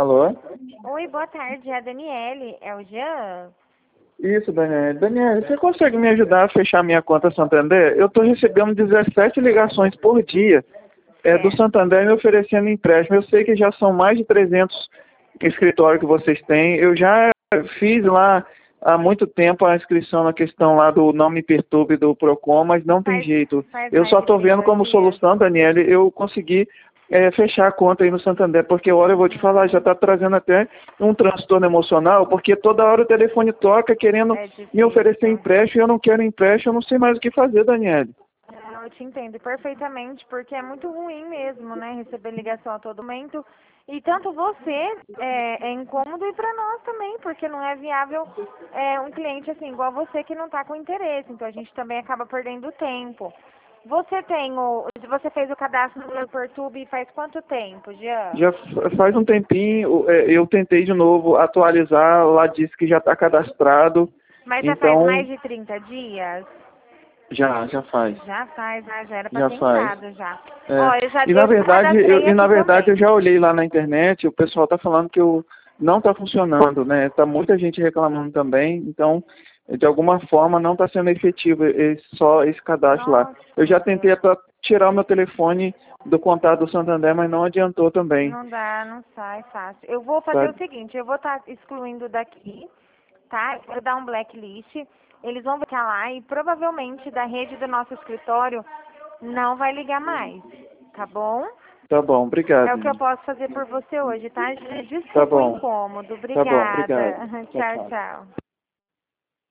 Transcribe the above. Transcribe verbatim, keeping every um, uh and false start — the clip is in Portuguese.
Alô? Oi, boa tarde, é a Daniele, é o Jean? Isso, Daniele. Daniele, você consegue me ajudar a fechar minha conta Santander? Eu estou recebendo dezessete ligações por dia é, do Santander me oferecendo empréstimo. Eu sei que já são mais de trezentos escritórios que vocês têm. Eu já fiz lá há muito tempo a inscrição na questão lá do Não Me Perturbe do Procon, mas não tem Faz, jeito. faz Eu mais só de estou vendo trinta como dias. solução, Daniele, eu consegui é, fechar a conta aí no Santander, porque olha, eu vou te falar, já está trazendo até um transtorno emocional, porque toda hora o telefone toca querendo É me oferecer difícil. empréstimo, e eu não quero empréstimo, eu não sei mais o que fazer, Daniele. Eu te entendo perfeitamente, porque é muito ruim mesmo, né, receber ligação a todo momento. E tanto você é, é incômodo e para nós também, porque não é viável é, um cliente assim, igual você que não está com interesse. Então a gente também acaba perdendo tempo. Você tem o. Você fez o cadastro no Leoportube faz quanto tempo, Jean? Já fa- faz um tempinho, é, eu tentei de novo atualizar, lá disse que já está cadastrado, Mas já faz então mais de trinta dias? já, já faz, Já faz, ah, já era pra já ter faz. entrado já. É, Ó, eu já e na eu te verdade, eu, cadastrei e na aqui verdade eu também. já olhei lá na internet, o pessoal está falando que eu, não está funcionando, né? Tá muita gente reclamando também, então de alguma forma não está sendo efetivo esse, só esse cadastro lá. Eu já Nossa, tentei até tirar o meu telefone do contato do Santander, mas não adiantou também. não dá, não sai fácil. Eu vou fazer Tá? o seguinte, eu vou estar excluindo daqui, tá? Eu vou dar um blacklist. Eles vão ficar lá e provavelmente da rede do nosso escritório não vai ligar mais, tá bom? Tá bom, É obrigado. o que eu posso fazer por você hoje, tá? Tá Desculpa o bom, incômodo. tá bom, Obrigada. obrigado. Tchau, Tchau, tchau. tchau.